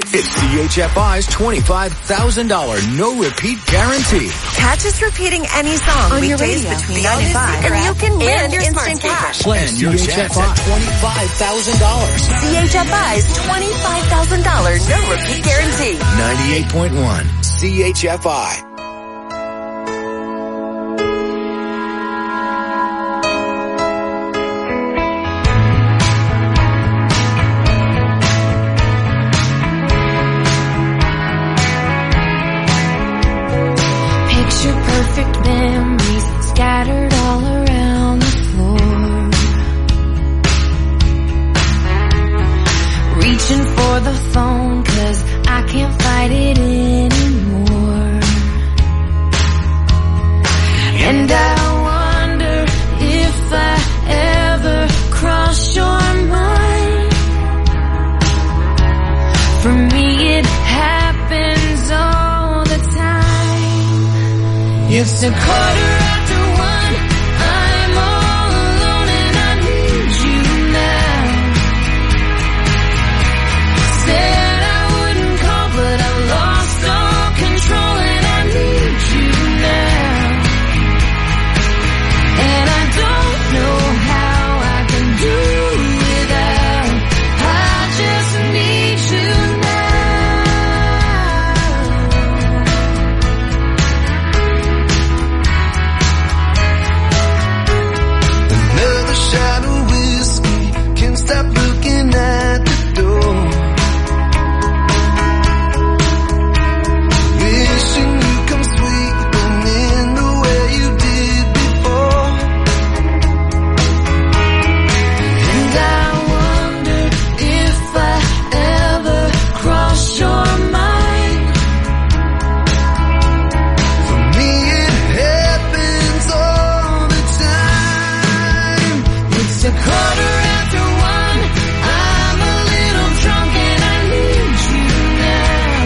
It's CHFI's $25,000 no-repeat guarantee. Catch us repeating any song on your radio between 9 and 5, and you can win instant cash. Plan your chance at $25,000. CHFI's $25,000 no-repeat guarantee. 98.1 CHFI. Perfect memories scattered all around the floor. Reaching for the phone 'cause I can't fight it anymore. And I wonder if I ever cross your mind. For me it happens all the time. It's a 1:15. I'm all alone and I need you now. Said I wouldn't call, but I lost all control and I need you now. And I don't know how I can do without. I just need you now. Shot of whiskey, can't stop looking at the door. Wishing you come sweeping in the way you did before. And I wonder if I ever cross your mind. For me it happens all the time. It's a 1:15. I'm a little drunk and I need you now.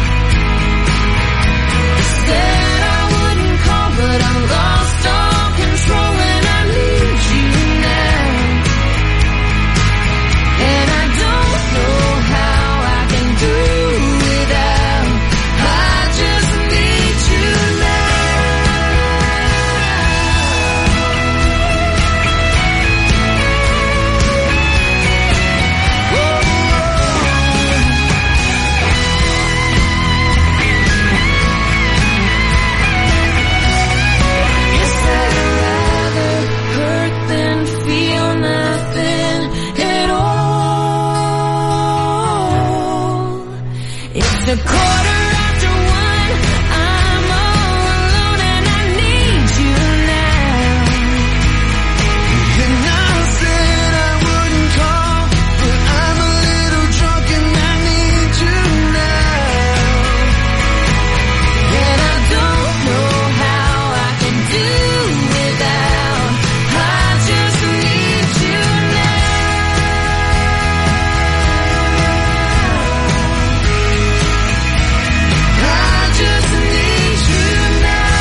Said I wouldn't call, but I lost all control and I need you now. And I don't know how I can do without. I just need you now. Guess I'd rather hurt than feel nothing at all. It's a 1:15. I'm all alone and I need you now. And I said I wouldn't call, but I'm a little drunk and I need you now. And I don't know how I can do without. I just need you now. I just need you now.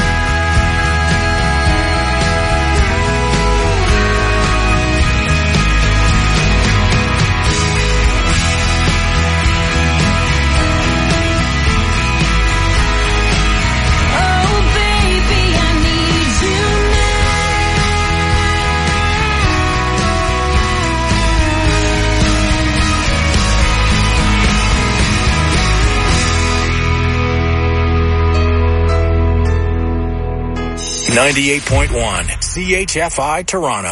Oh baby, I need you now. 98.1 CHFI Toronto.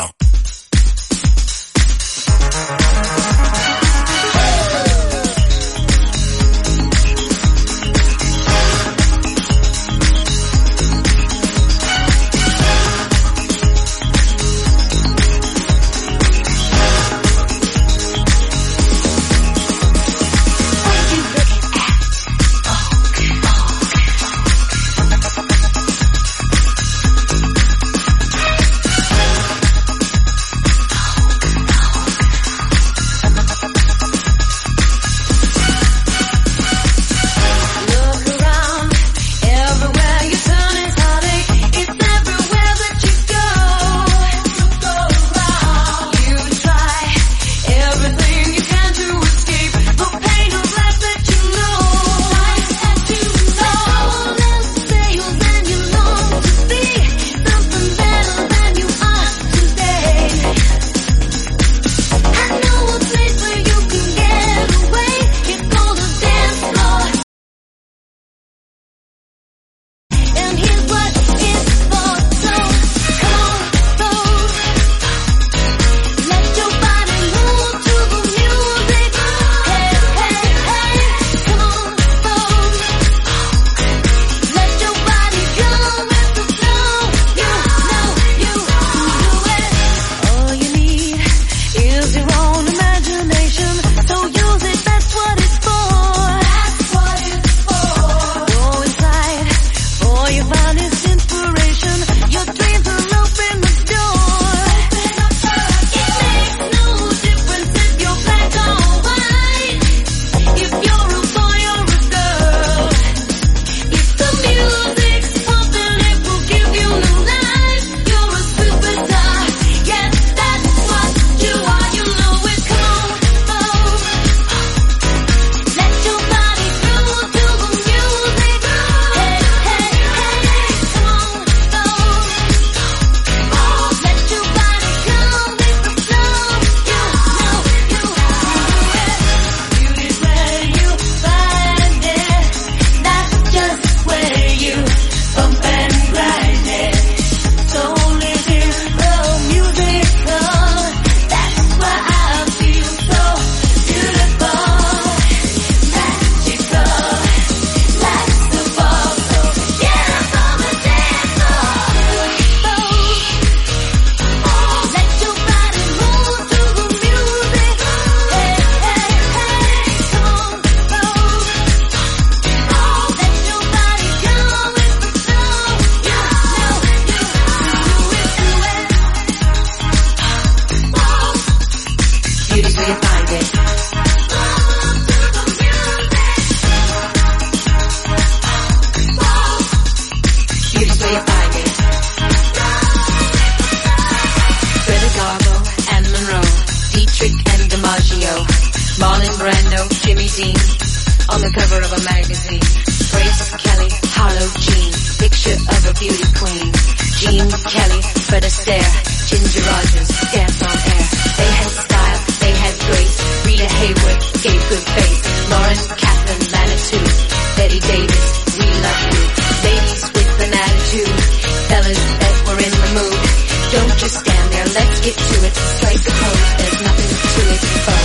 Brando, Jimmy Dean, on the cover of a magazine. Grace Kelly, Harlow Jean, picture of a beauty queen. Jean Kelly, Fred Astaire, Ginger Rogers, dance on air. They had style, they had grace. Rita Hayworth gave good face. Lauren Catherine Manitou, Betty Davis, we love you. Ladies with an attitude, fellas that were in the mood. Don't just stand there, let's get to it. Strike the pose, there's nothing to it.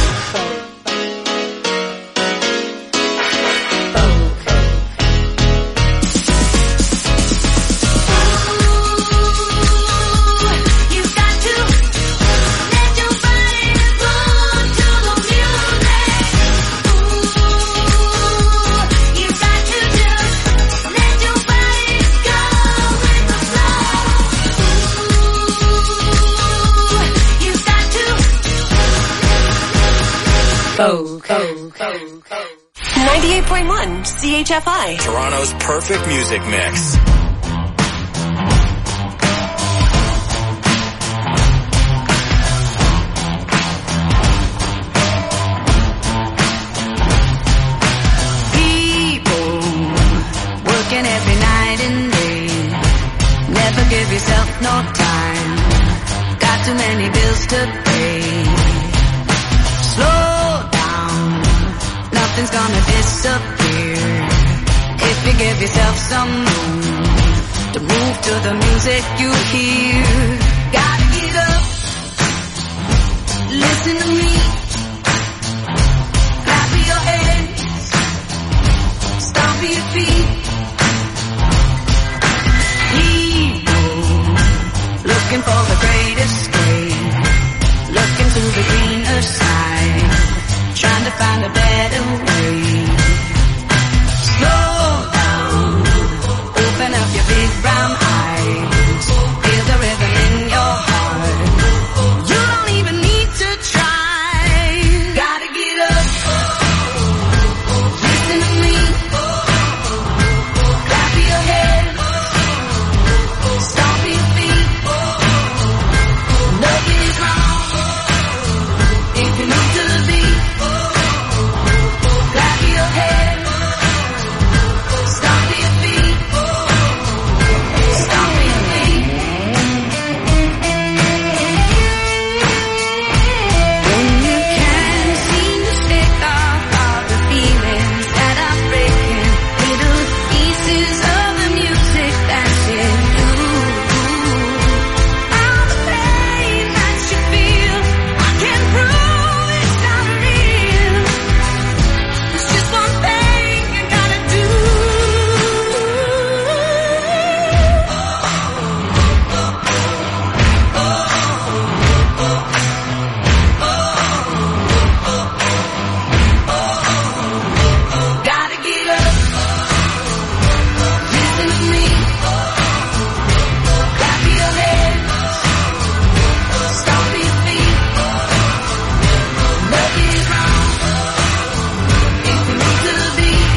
Vogue. 98.1 CHFI. Toronto's perfect music mix. People working every night and day. Never give yourself no time. Got too many bills to pay. Slow down, nothing's gonna disappear. If you give yourself some room to move to the music you hear. Gotta get up, listen to me. Clap your hands, stomp your feet. People looking for the great escape, looking to the greener side, trying to find a better way. Slow down, open up your big brown eyes, feel the rhythm in your heart. You don't even need to try. Gotta get up, listen to me. Clap your hands, stomp your feet. Nothing is wrong if you move to the beat. Clap your hands, stomp your feet, stomp your feet. When you can't seem to shake off all the feelings that are breaking, little pieces of the music that's in you. All the pain that you feel, I can't prove it's not real. There's just one thing you gotta do. Gotta get up, listen to me. Clap your hands, stomp your feet. Nothing is wrong if you move to the beat.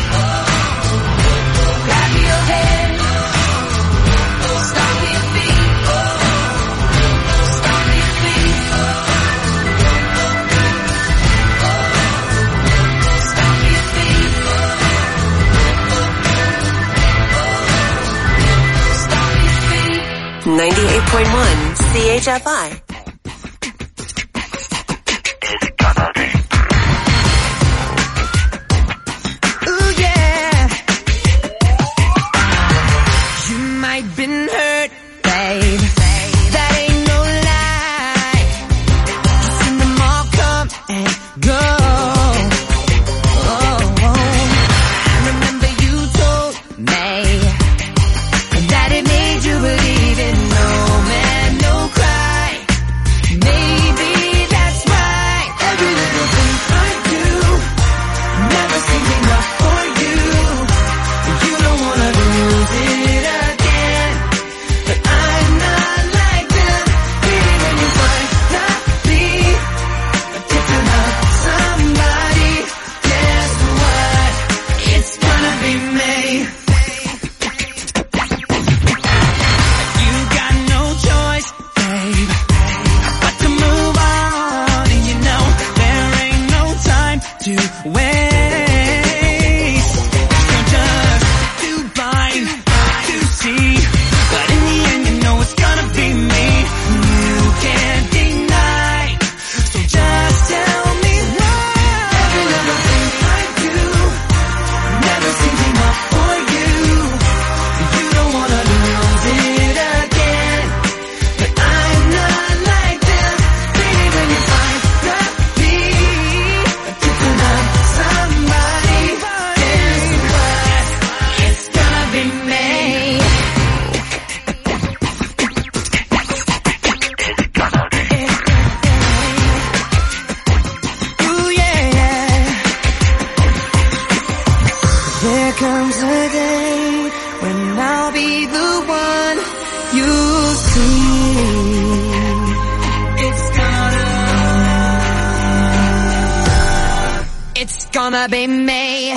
Clap your hands, stomp your feet, stomp your feet, stomp your feet, stomp your feet. 98.1 CHFI. Ooh, yeah. You might been hurt, babe. That ain't no lie. Seen them all come and go. Oh, I remember you told me that it made you believe in no man, no cry. Maybe that's right. Every little It's gonna be me.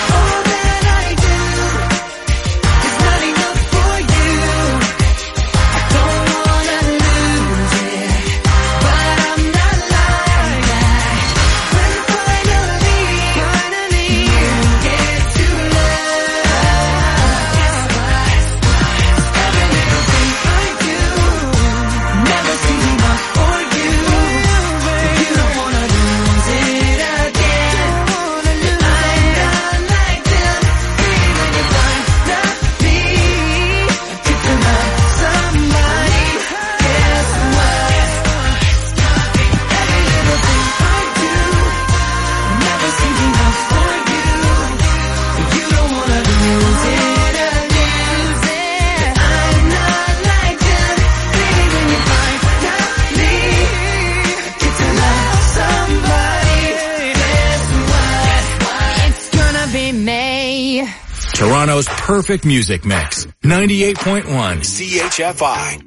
Toronto's perfect music mix. 98.1 CHFI.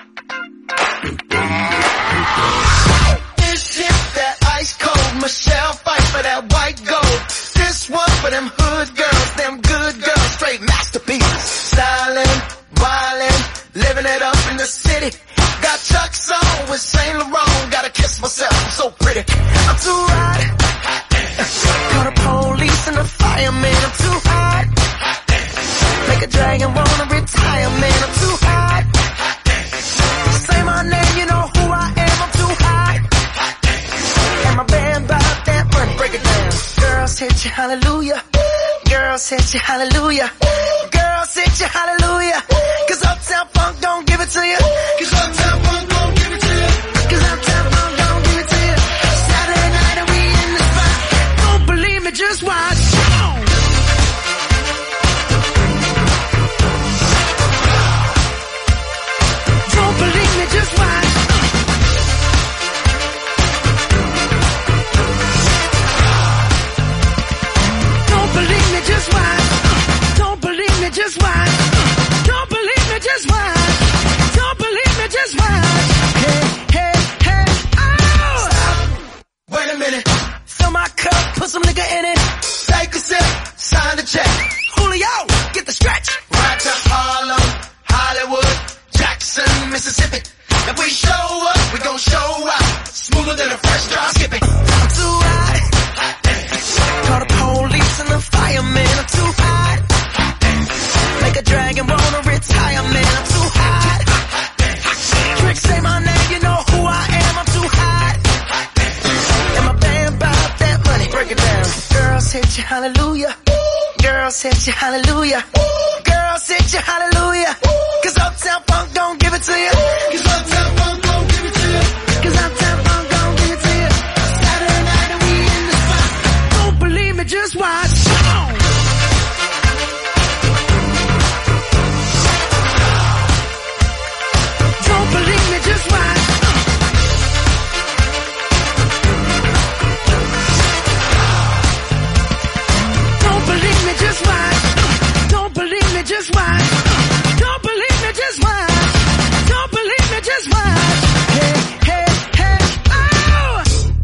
This hit that ice cold Michelle fight for that white gold. This one for them hood girls, them good girls, straight masterpieces. Stylin', wildin', living it up in the city. Got Chuck's on with Saint Laurent. Gotta kiss myself, I'm so pretty. I'm too hot. Call the police and the fireman, I'm too hot. Make a dragon wanna retire, man, I'm too hot. Say my name, you know who I am, I'm too hot. And my band bought that money, break it down. Girls hit you, hallelujah. Girls hit you, hallelujah. Girls hit you, hallelujah. Cause Uptown Funk don't give it to you. Cause Uptown Funk don't give it to you. Cause Uptown Funk don't give it to you. Saturday night and we in the spot. Don't believe me, just watch. Just watch. Don't believe me, just watch. Don't believe me, just watch. Don't believe me, just watch. Don't believe me, just watch. Hey, hey, hey, oh! Stop. Wait a minute. Fill my cup, put some nigga in it. Take a sip, sign the check. Julio, get the stretch. Right to Harlem, Hollywood, Jackson, Mississippi. If we show up, we gon' show out. Smoother than a fresh drop skipping. I'm too hot. Call the police and the fireman. I'm too hot. Make a dragon wanna retire, man. I'm too hot. Tricks say my name, you know who I am. I'm too hot. And my band bought that money. Break it down. Girls hit you, hallelujah. Girls hit you, hallelujah. Girls hit you, hallelujah. Cause Uptown Funk don't give it to you. Cause Uptown Funk don't give it to you. Cause Uptown Funk don't give it to you. Saturday night and we in the spot. Don't believe me, just watch. Don't believe me, just watch. Don't believe me, just watch. Don't believe me, just watch. Don't believe me, just watch. Don't believe me, just watch. Hey, hey, hey, oh!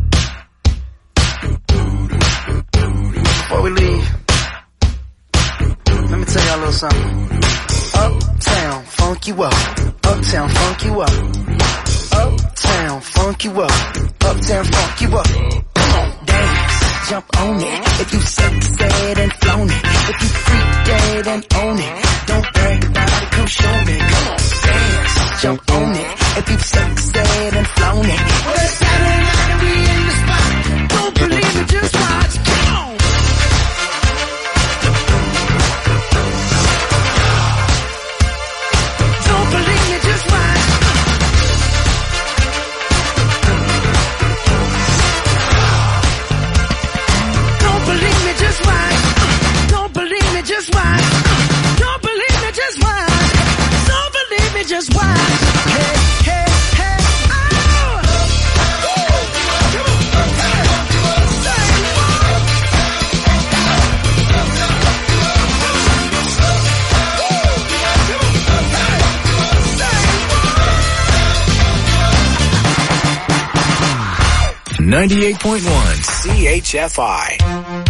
Before we leave, let me tell y'all a little something. Uptown, funk you up. Uptown, funk you up. Uptown, funk you up. Uptown, funk you up. Come on, dance, jump on it. If you sexed and flown it. If you freaked dead and own it. Don't brag about it, come show me. Come on, dance, jump on it. If you sexed and flown it. Well, it's Saturday night and we in the spot. Don't believe it, just watch. Come on. Don't believe me, just watch. Don't believe me, just watch. Don't believe me, just watch. Don't believe me, just watch. Don't believe me, just watch. Hey, hey, hey, oh! 98.1 CHFI.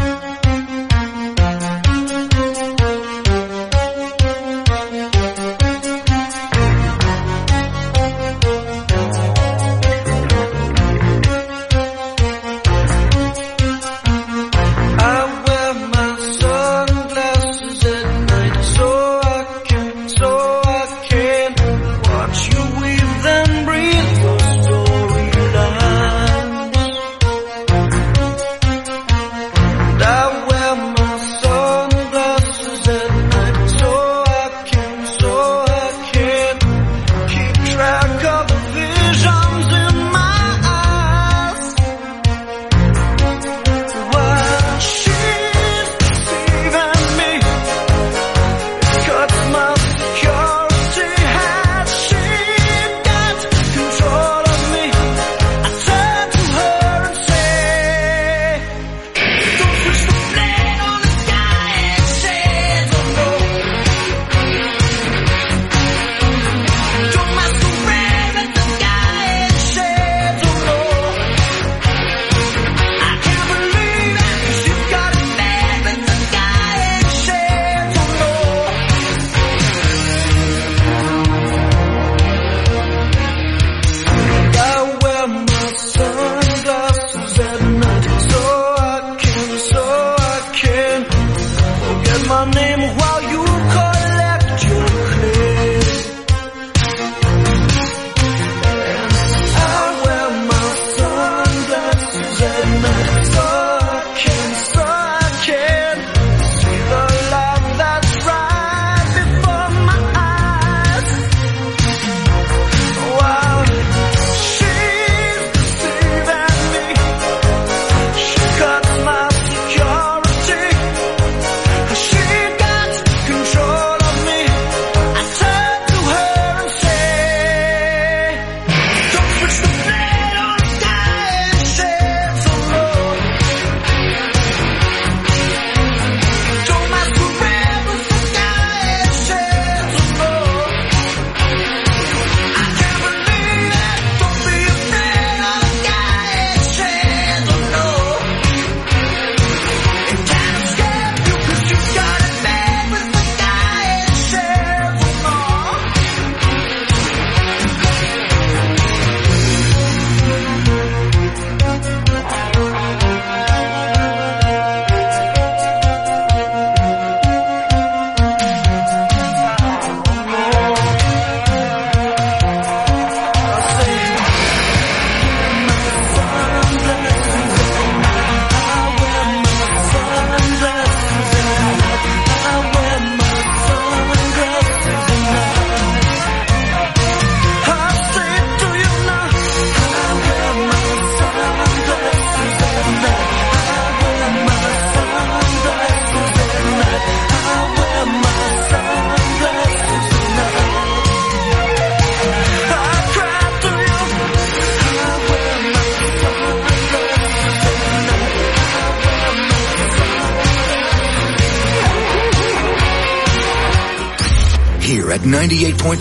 Here at 98.1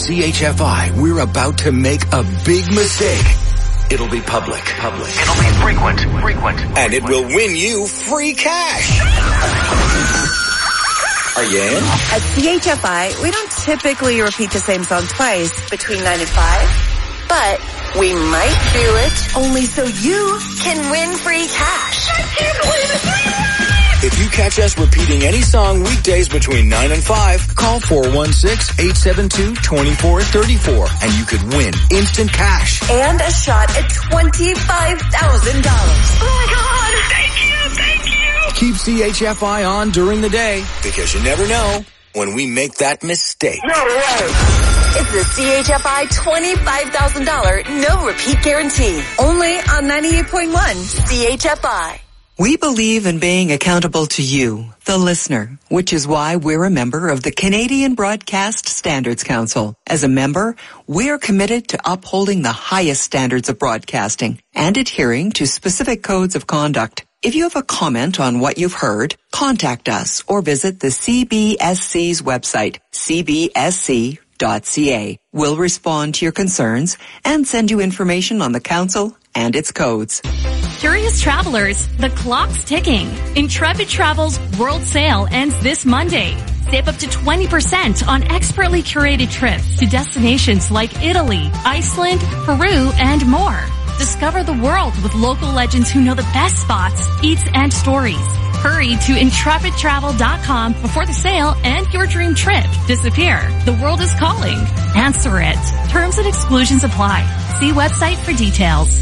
CHFI, we're about to make a big mistake. It'll be public. It'll be frequent. And it will win you free cash. Are you in? At CHFI, we don't typically repeat the same song twice between 9 and 5, but we might do it only so you can win free cash. I can't believe it. If you catch us repeating any song weekdays between 9 and 5, call 416-872-2434 and you could win instant cash. And a shot at $25,000. Oh my God! Thank you! Keep CHFI on during the day because you never know when we make that mistake. No way! It's the CHFI $25,000 no repeat guarantee. Only on 98.1 CHFI. We believe in being accountable to you, the listener, which is why we're a member of the Canadian Broadcast Standards Council. As a member, we're committed to upholding the highest standards of broadcasting and adhering to specific codes of conduct. If you have a comment on what you've heard, contact us or visit the CBSC's website, cbsc.ca. council.ca. We'll respond to your concerns and send you information on the council and its codes. Curious travelers, the clock's ticking. Intrepid Travel's World Sale ends this Monday. Save up to 20% on expertly curated trips to destinations like Italy, Iceland, Peru, and more. Discover the world with local legends who know the best spots, eats, and stories. Hurry to intrepidtravel.com before the sale and your dream trip disappear. The world is calling. Answer it. Terms and exclusions apply. See website for details.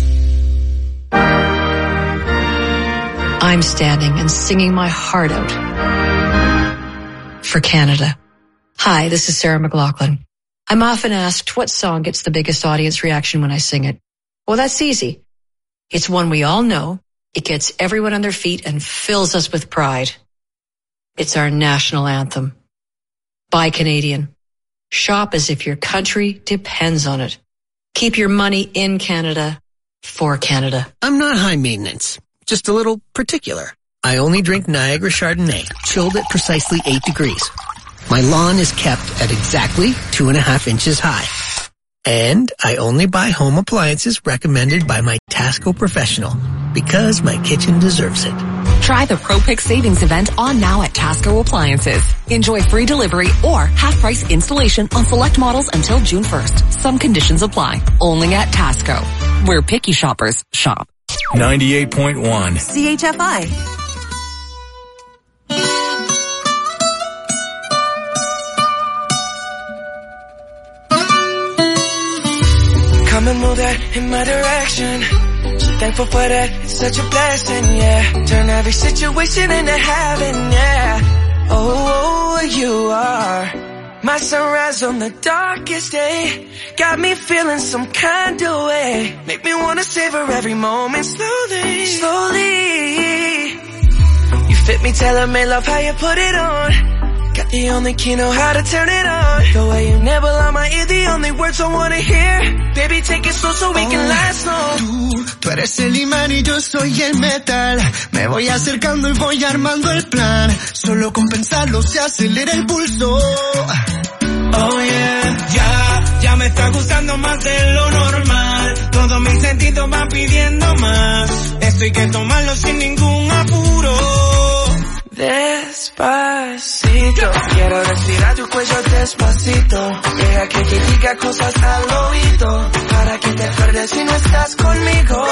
I'm standing and singing my heart out for Canada. Hi, this is Sarah McLachlan. I'm often asked what song gets the biggest audience reaction when I sing it. Well, that's easy. It's one we all know. It gets everyone on their feet and fills us with pride. It's our national anthem. Buy Canadian. Shop as if your country depends on it. Keep your money in Canada for Canada. I'm not high maintenance, just a little particular. I only drink Niagara Chardonnay, chilled at precisely 8 degrees. My lawn is kept at exactly 2.5 inches high. And I only buy home appliances recommended by my Tasco professional because my kitchen deserves it. Try the ProPick Savings event on now at Tasco Appliances. Enjoy free delivery or half-price installation on select models until June 1st. Some conditions apply. Only at Tasco, where picky shoppers shop. 98.1 CHFI. Come and move that in my direction. So thankful for that, it's such a blessing, yeah. Turn every situation into heaven, yeah. Oh, you are my sunrise on the darkest day. Got me feeling some kind of way. Make me wanna savor every moment slowly, slowly. You fit me, tailor-made, love how you put it on. Got the only key, know how to turn it on. The way you nibble on my ear, the only words I wanna hear. Baby, take it slow so we can last long. Tú eres el imán y yo soy el metal. Me voy acercando y voy armando el plan. Solo con pensarlo se acelera el pulso. Oh yeah, ya me está gustando más de lo normal. Todos mis sentidos van pidiendo más. Esto hay que tomarlo sin ningún apuro. Despacito, quiero respirar tu cuello despacito. Deja que te diga cosas al oído, para que te acuerdes si no estás conmigo.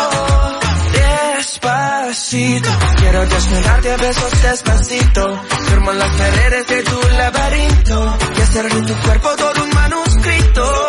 Despacito, quiero desnudarte a besos despacito. Firmo en las paredes de tu laberinto y hacer de tu cuerpo todo un manuscrito.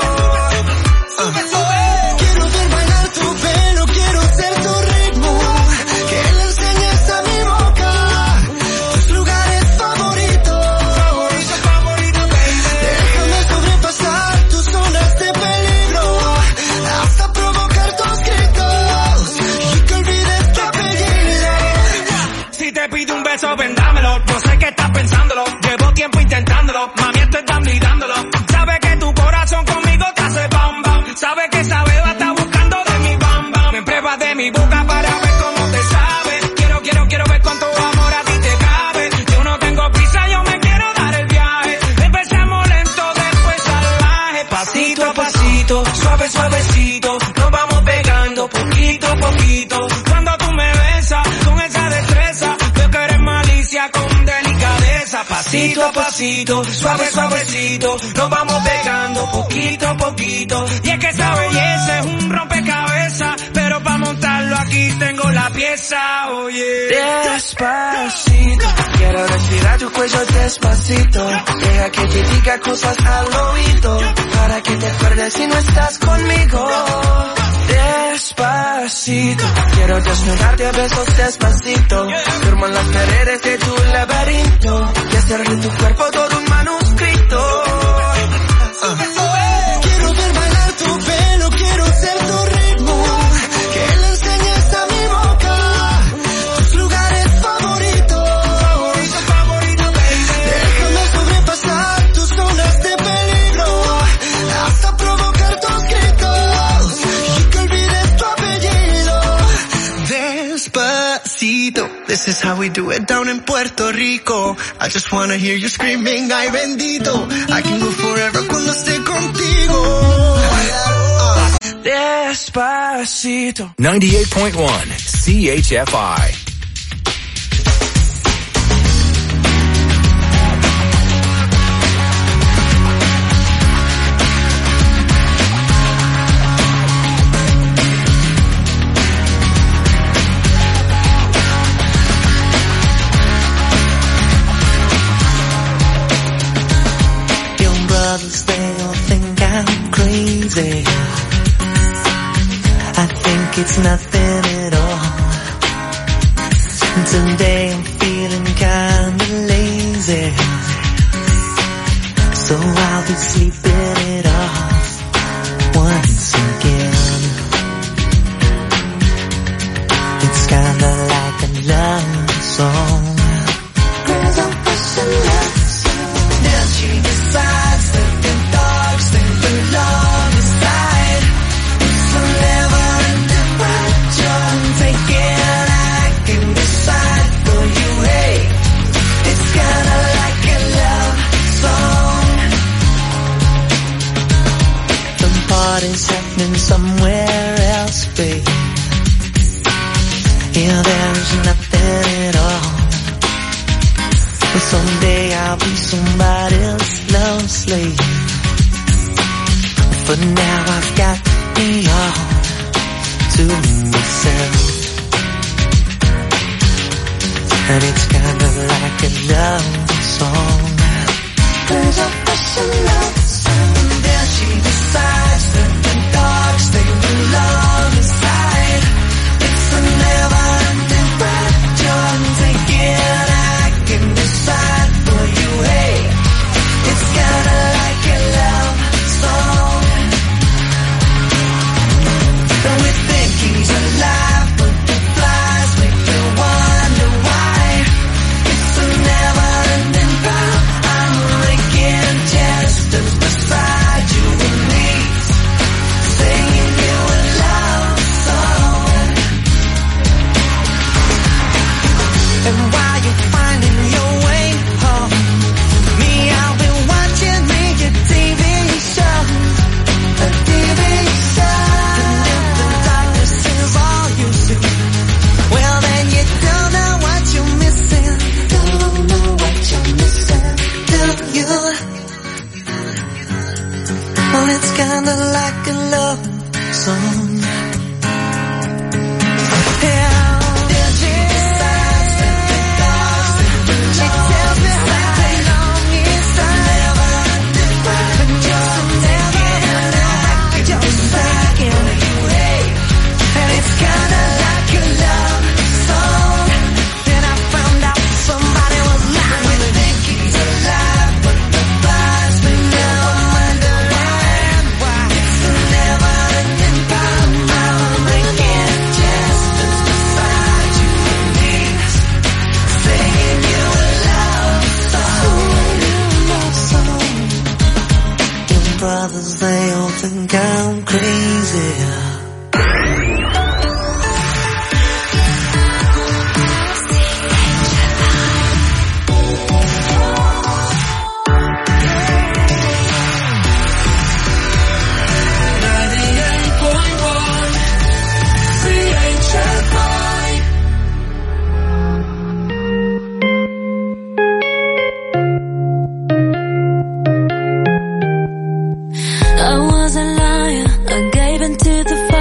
Quiero ver bailar tu pelo, quiero ser tu ritmo. Que le enseñes a mi boca tus lugares favoritos. Favorito, baby. Déjame sobrepasar tus zonas de peligro, hasta provocar tus gritos y que olvides tu apellido. Si te pido un beso, vendámelo. Yo sé que estás pensándolo, llevo tiempo intentándolo. Mami, esto es dando y dándolo. Sabes que tu corazón conmigo te hace bam bam. Sabes que esa beba está buscando de mi bam bam. Me pruebas de mi boca para ver cómo te sabe. Quiero ver cuánto amor a ti te cabe. Yo no tengo prisa, yo me quiero dar el viaje. Empecemos lento, después salvaje. Pasito a pasito, suave suavecito, nos vamos pegando poquito a poquito. Cuando tú me besas con esa destreza, veo que eres malicia con delicadeza. Pasito a pasito, suave suavecito, nos vamos pegando poquito a poquito. Y es que esa belleza es un rompecabezas, pero para montarlo aquí tengo la pieza, oye. Despacito, quiero respirar tu cuello despacito. Deja que te diga cosas al oído, para que te acuerdes si no estás conmigo. Despacito, quiero desnudarte a besos despacito. Firmo en las paredes de tu laberinto y hacer de tu cuerpo todo un manuscrito. Quiero ver bailar tu pelo, quiero ser tu ritmo. Que le enseñes a mi boca tus lugares favoritos. Favorito, baby. Déjame sobrepasar tus zonas de peligro, hasta provocar tus gritos y que olvides tu apellido. Despacito, This is how we do it down in Puerto Rico. I just wanna hear you screaming, ay bendito. I can go forever cuando esté contigo. Despacito. 98.1 CHFI. Brothers, they all think I'm crazy. I think it's nothing at all. Today I'm feeling kinda lazy, so I'll be sleeping it off once again. It's kinda like a love song. Girls are pushing love song. Now she decides that the dogs think the love is tied. It's a never-ending rapture. Take it, I can decide for you, hey. It's kinda like a love song. The party's happening somewhere else, babe. Here there's nothing at all. But someday I'll be somebody else's love slave. For now I've got me all to myself. And it's kinda like a love song. There's a special love song. Then she decides that the dogs think the love is tied. It's a never-ending rapture. Take it, I can decide for you, hey. It's kinda like a love song. And we think he's alive, but the flies make me wonder why. It's a never-ending round. I'm making gestures beside you and me, singing you a love song. And while you're finding your way home, me, I'll be watching me a TV show, a TV show. And if the darkness is all you see, well then you don't know what you're missing. Don't know what you're missing, do you? Well, it's kinda like a love song. Brothers, they all think I'm crazy. I was a liar, I gave in to the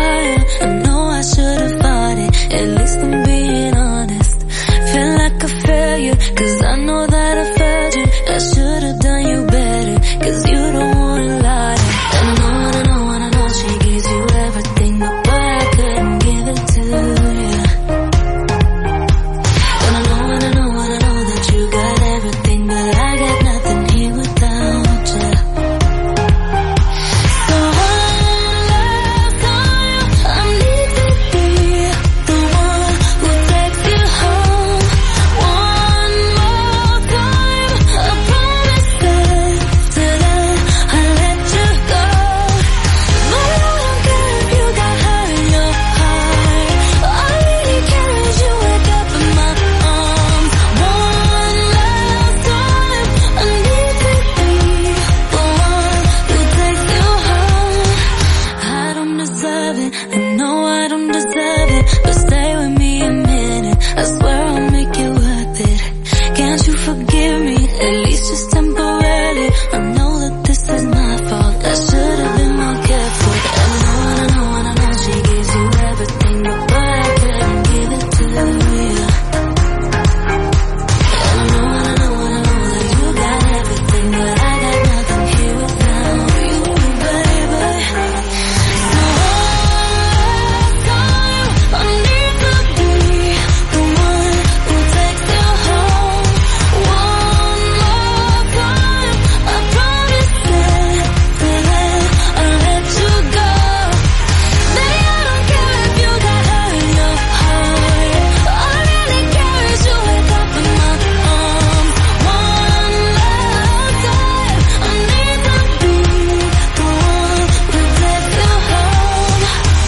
it. I know I don't deserve it, but stay with me a minute. I swear I'll make it worth it. Can't you forgive me, at least just temporarily? I know that this is my fault, I should have been more careful. I know she gives you everything, but I couldn't give it to you. I know that you got everything, but I got nothing here without you, baby. So I need to be the one who takes you home. One more time, I promise that I'll let you go. Baby, I don't care if you got hurt in your heart. All I really care is you wake up in my arms. One last time, I need to be the one who takes you home.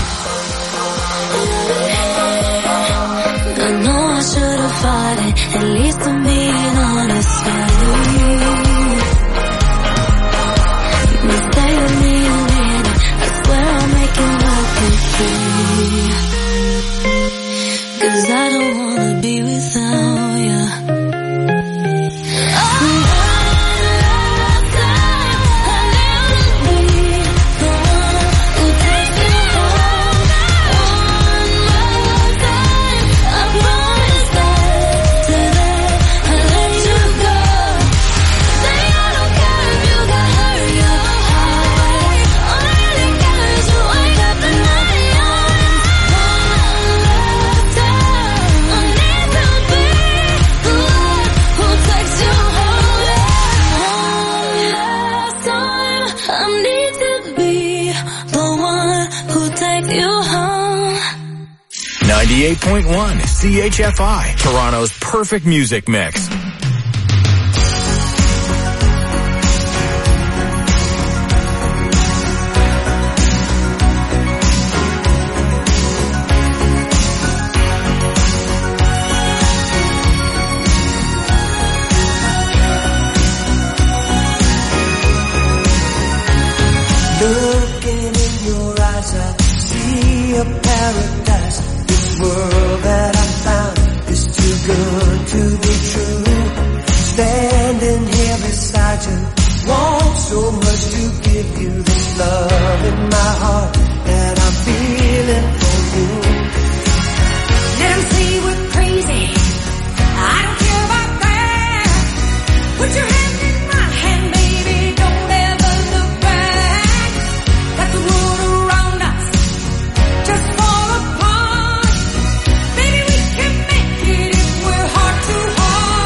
I know I should have fought it, at least I'm being honest with you. But stay with me a minute, I swear I'll make it worth it for you. 'Cause I don't wanna be without you. One last time, I need to be the one who takes you home. One more time, I promise that today I'll let you go. Baby, I don't care if you got hurt in your heart. All I really care is you wake up in my arms. One last time, I need to be the one who takes you home. One last time, I need to be the one who takes you home. 98.1 CHFI, Toronto's perfect music mix. Looking in your eyes, I see a paradise. This world that I found is too good to be true. Standing here beside you, want so much to give you. This love in my heart that I'm feeling for you. Let 'em say we're crazy, I don't care about that. Put your hand in my hand, baby, don't ever look back. Let the world around us just fall apart. Baby, we can make it if we're heart to heart.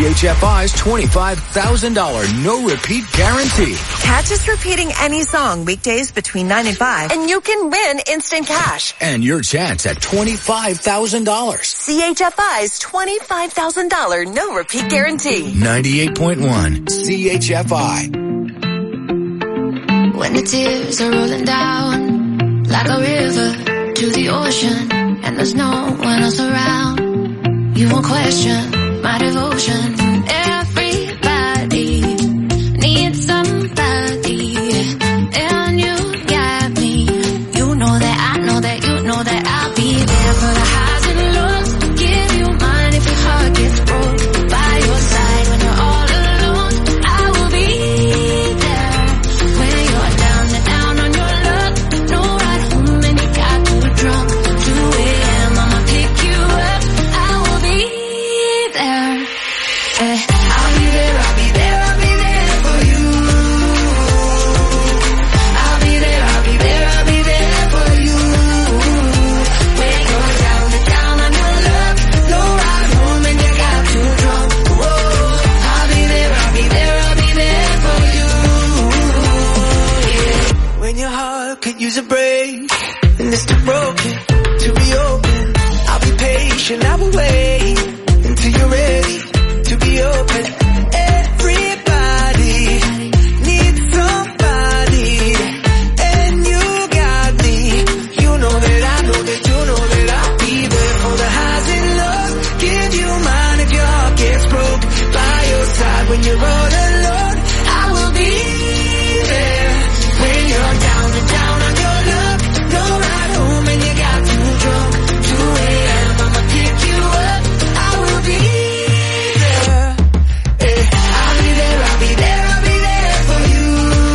CHFI's $25,000 no-repeat guarantee. Catch us repeating any song weekdays between 9 and 5, and you can win instant cash. And your chance at $25,000. CHFI's $25,000 no-repeat guarantee. 98.1 CHFI. When the tears are rolling down like a river to the ocean, and there's no one else around, you won't question my devotion. Everybody needs somebody, and you got me. You know that I know that you know that I'll be there for the highs and lows. Give you mine if your heart gets broke. By your side when you're all alone, I will be there. When you're down and down on your luck, no ride home and you got too drunk. 2 a.m. I'ma pick you up. I will be there. I'll be there, I'll be there, I'll be there for you. I'll be there, I'll be there, I'll be there for you. When you're down and down on your luck, no ride home and you got too drunk. Whoa, I'll be there, I'll be there, I'll be there for you. Yeah. When your heart could use a break, and it's too broken to reopen, I'll be patient, I will wait until you're ready to be open. Everybody needs somebody, and you got me. You know that I know that you know that I'll be there for the highs and lows. Give you mine if your heart gets broke. By your side when you're all alone, I will be there. When you're down and down on your luck, no ride home and you got too drunk. 2 a.m. I'ma pick you up. I will be there. I'll be there, I'll be there, I'll be there for you.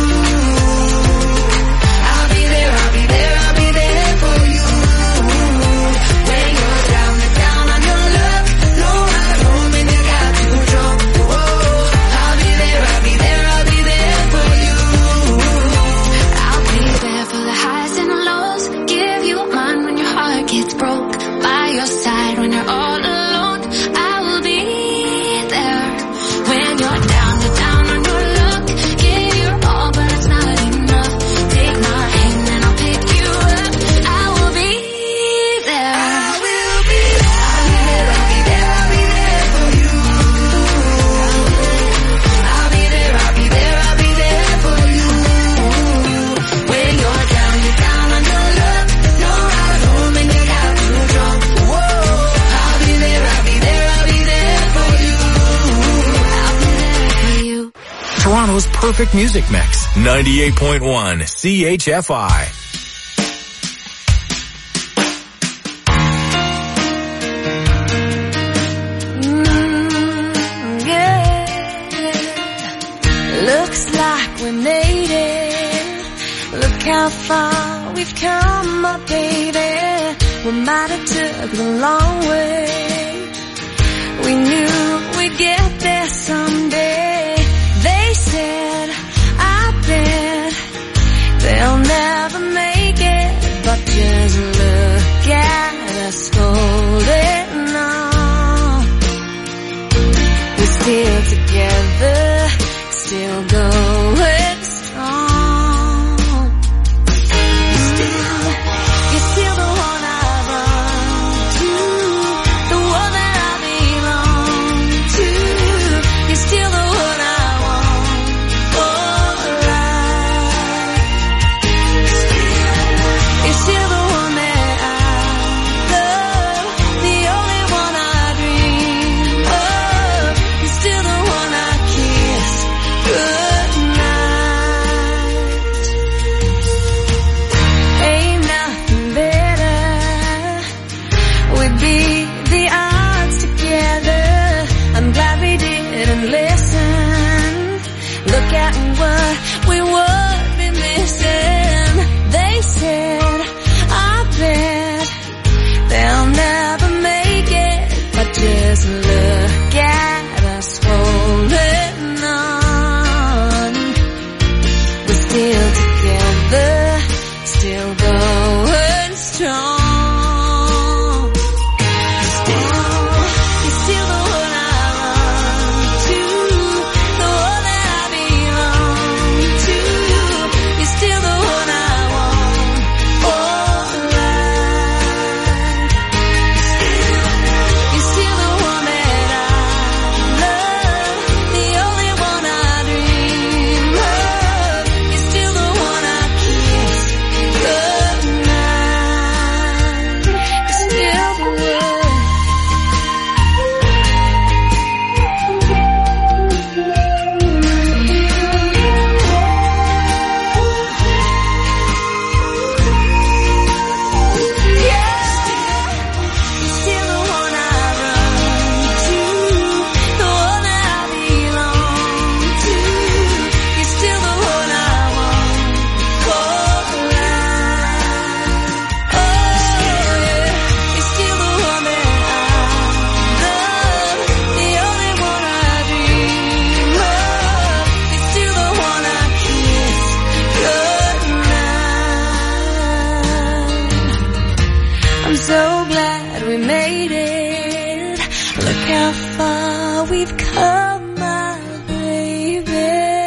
I'll be there, I'll be there, I'll be there for you. When you're down and down on your luck, no ride home and you got too drunk. Whoa, I'll be there, I'll be there, I'll be there for you. I'll be there for the highs and the lows. Give you mine when your heart gets broke. By your side when you're all alone, I will be there. When you're down and down on your luck, give your all but it's not enough. Take my hand and I'll pick you up. I will be there. I will be there. I'll be there, I'll be there, I'll be there for you. I'll be there, I'll be there, I'll be there for you. When you're down on your luck, no ride home and you got too drunk. Whoa, I'll be there, I'll be there, I'll be there for you. I'll be there for you. Toronto's perfect music mix. 98.1 CHFI. Yeah. Looks like we made it. Look how far we've come, my baby. We might have took the long way. We knew we'd get there someday. They said, I bet they'll never make it, but just look at us holding on. We're still together, still going strong. You're still the one I run to, the one that I belong to. You're still the one I want for life. You're still the one that I love. so glad we made it. Look how far we've come, my baby.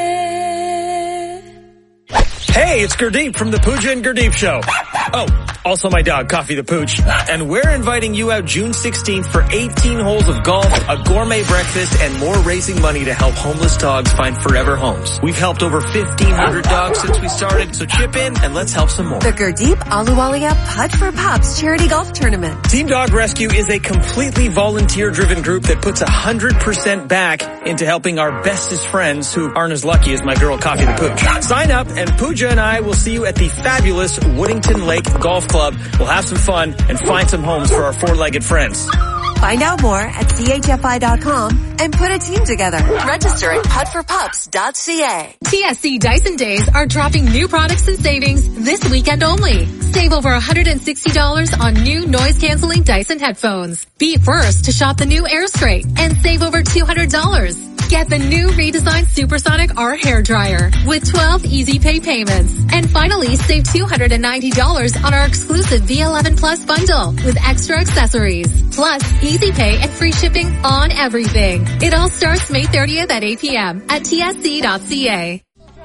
Hey, it's Gurdeep from the Pooja and Gurdeep Show. Oh, also my dog, Coffee the Pooch. And we're inviting you out June 16th for 18 holes of golf, a gourmet breakfast, and more raising money to help homeless dogs find forever homes. We've helped over 1,500 dogs since we started, so chip in and let's help some more. The Gurdeep Ahluwalia Putt for Pups charity golf tournament. Team Dog Rescue is a completely volunteer-driven group that puts 100% back into helping our bestest friends who aren't as lucky as my girl, Coffee the Pooch. Sign up and Pooja and I will see you at the fabulous Woodington Lake Golf Club. We'll have some fun and find some homes for our four-legged friends. Find out more at chfi.com and put a team together. Register at puttforpups.ca. TSC Dyson Days are dropping new products and savings this weekend only. Save over $160 on new noise-canceling Dyson headphones. Be first to shop the new AirStraight and save over $200. Get the new redesigned Supersonic R hair dryer with 12 easy pay payments. And finally, save $290 on our exclusive V11 Plus bundle with extra accessories. Plus, easy pay and free shipping on everything. It all starts May 30th at 8 p.m. at tsc.ca.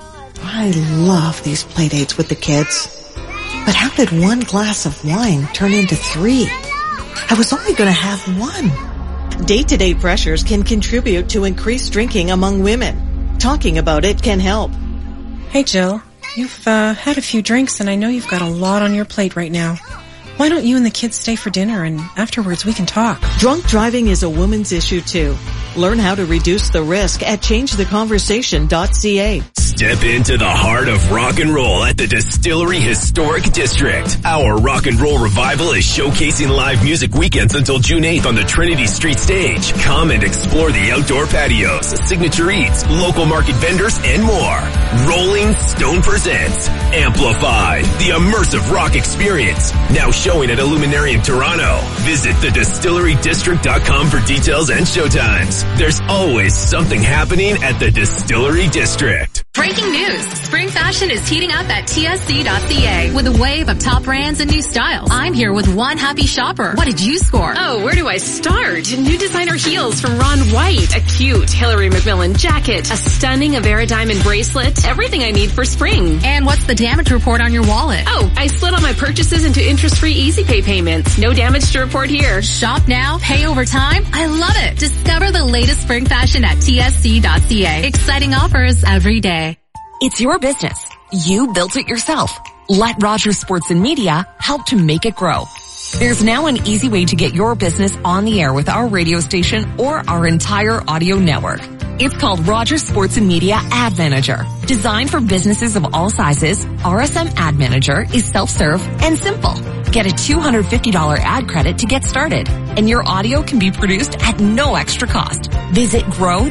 I love these play dates with the kids. But how did one glass of wine turn into 3? I was only going to have 1. Day-to-day pressures can contribute to increased drinking among women. Talking about it can help. Hey, Jill. You've had a few drinks, and I know you've got a lot on your plate right now. Why don't you and the kids stay for dinner, and afterwards we can talk? Drunk driving is a woman's issue, too. Learn how to reduce the risk at changetheconversation.ca. Step into the heart of rock and roll at the Distillery Historic District. Our rock and roll revival is showcasing live music weekends until June 8th on the Trinity Street stage. Come and explore the outdoor patios, signature eats, local market vendors, and more. Rolling Stone presents Amplify, the immersive rock experience. Now showing at Illuminarium Toronto. Visit thedistillerydistrict.com for details and showtimes. There's always something happening at the Distillery District. Breaking news. Spring fashion is heating up at tsc.ca with a wave of top brands and new styles. I'm here with one happy shopper. What did you score? Oh, where do I start? New designer heels from Ron White, a cute Hillary McMillan jacket, a stunning Avera diamond bracelet, everything I need for spring. And what's the damage report on your wallet? Oh, I split all my purchases into interest-free easy pay payments. No damage to report here. Shop now, pay over time. I love it. Discover the latest spring fashion at tsc.ca. Exciting offers every day. It's your business. You built it yourself. Let Rogers Sports and Media help to make it grow. There's now an easy way to get your business on the air with our radio station or our entire audio network. It's called Rogers Sports and Media Ad Manager. Designed for businesses of all sizes, RSM Ad Manager is self-serve and simple. Get a $250 ad credit to get started, and your audio can be produced at no extra cost. Visit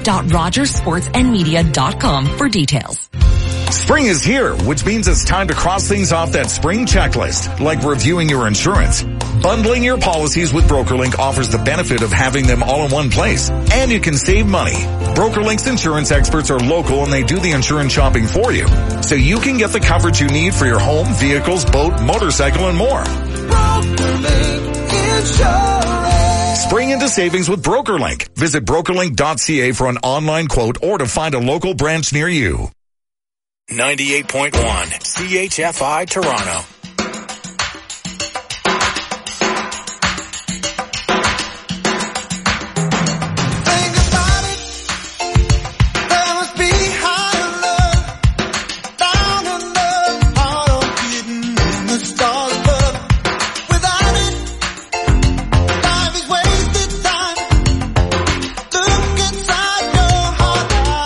grow.rogersportsandmedia.com for details. Spring is here, which means it's time to cross things off that spring checklist, like reviewing your insurance. Bundling your policies with BrokerLink offers the benefit of having them all in one place, and you can save money. BrokerLink's insurance experts are local and they do the insurance shopping for you, so you can get the coverage you need for your home, vehicles, boat, motorcycle, and more. Spring into savings with BrokerLink. Visit BrokerLink.ca for an online quote or to find a local branch near you. 98.1 CHFI Toronto.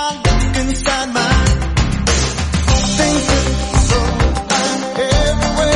Everywhere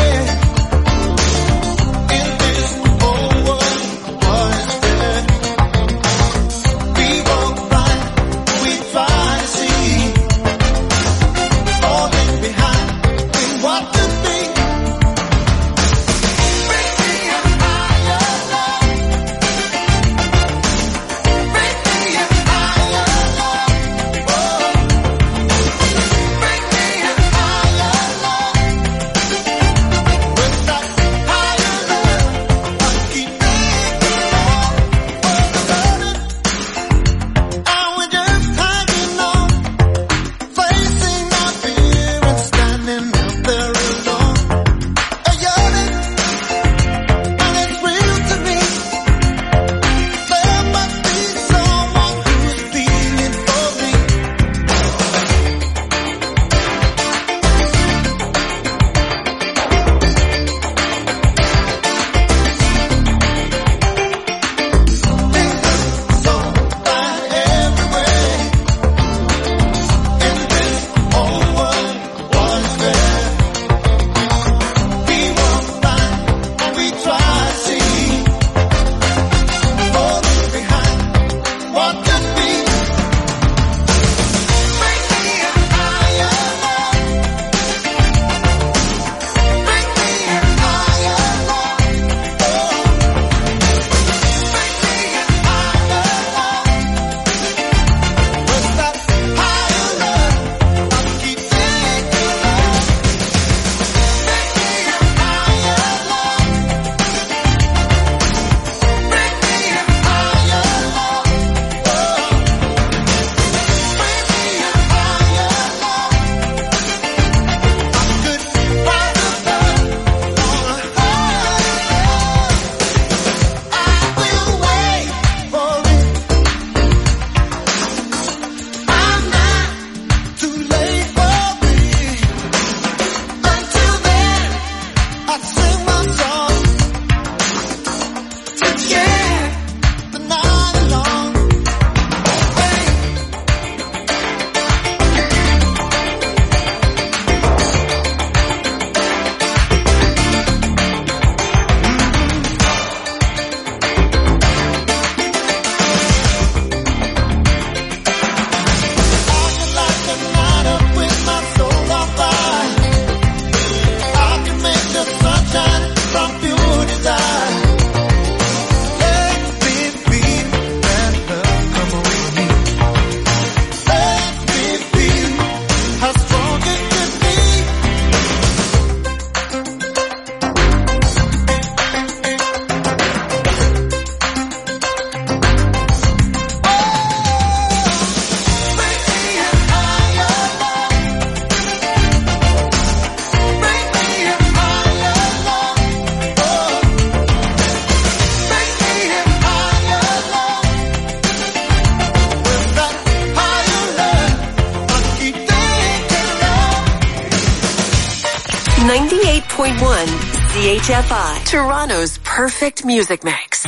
98.1 CHFI, Toronto's perfect music mix.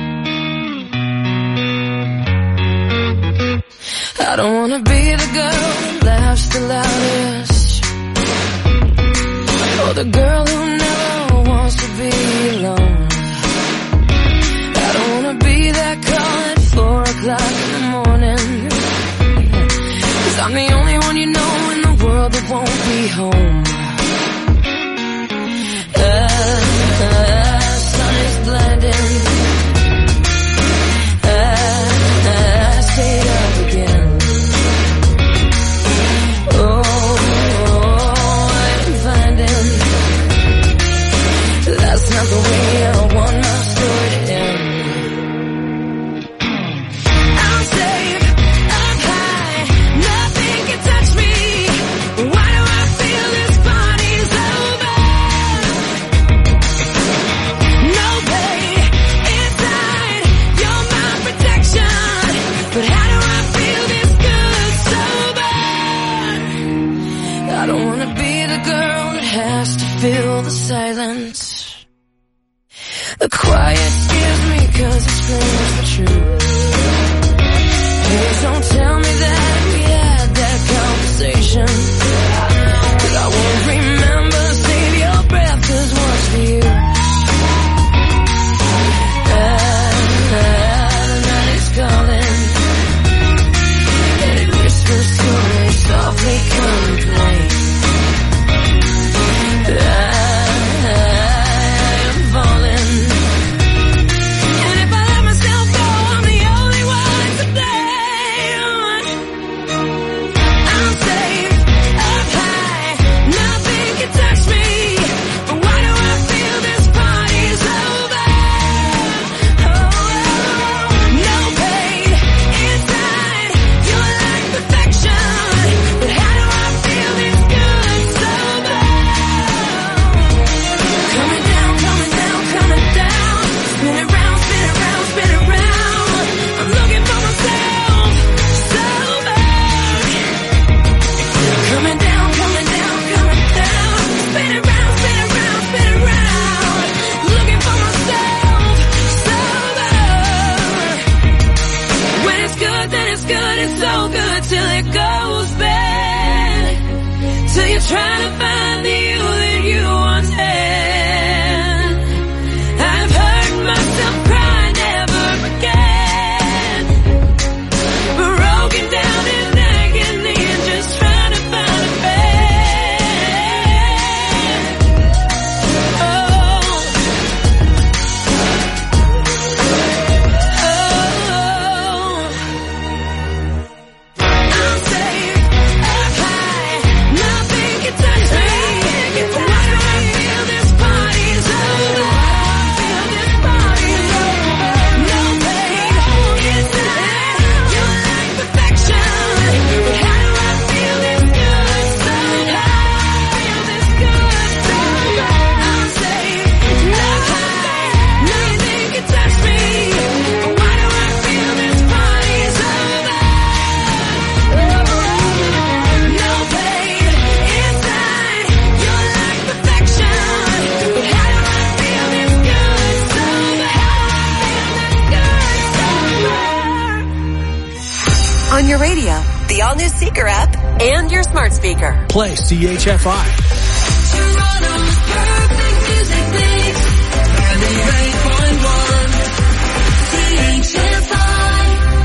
I don't wanna be the girl that laughs the loudest, or the girl who never wants to be alone. I don't wanna be that call at 4 o'clock in the morning, 'cause I'm the only one you know in the world that won't be home. Sun is blinding, stayed up again. I'm finding that's not the way I want my story to end. I'm safe, I'm high, nothing can touch me. Why do I feel this party's over? No pain inside, you're my protection. But how do I feel this good sober? I don't wanna be the girl that has to fill the silence. The quiet scares me 'cause it screams the truth. Please don't tell me that we had that conversation, 'cause I won't remember. Save your breath, 'cause what's for you? The night is calling, and it whispers to me softly, come and play. I'm falling, and if I let myself go, I'm the only one to blame. I'm safe, up high, nothing can touch me. But why do I feel this party's over? No pain inside, you're like perfection. But how do I feel this good sober? Coming down, coming down, coming down. Spin around, spin around, spin around. I'm looking for myself sober. Coming down, coming down, coming down. Spin around, spin around, spin around. Looking for myself sober. When it's good, then it's good. It's so good till it goes bad. Till you're trying to find the you that you once had. I've heard myself cry, never again. Broken down in agony and just trying to find a bed. I'm safe, up high, nothing can touch me. Why do I feel this party's over? This party's over. No pain inside, you're like perfection. But how do I feel this good sober? Feel this good sober. I'm safe, up high, nothing can touch me. Why do I feel this party's over? No pain inside, you're like perfection. But how do I feel this good sober? On your radio, the all-new Seeker app, and your smart speaker. Play CHFI. Toronto's perfect music mix. 98.1 CHFI.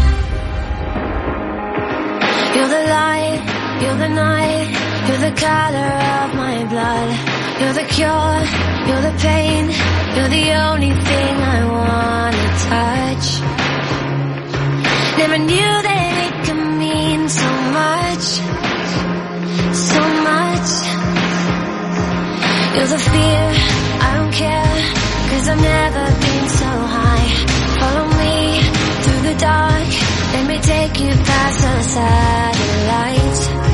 You're the light, you're the night, you're the color of my blood. You're the cure, you're the pain, you're the only thing I wanna touch. Never knew that it could mean so much, so much. You're the fear, I don't care, 'cause I've never been so high. Follow me through the dark, let me take you past the satellites.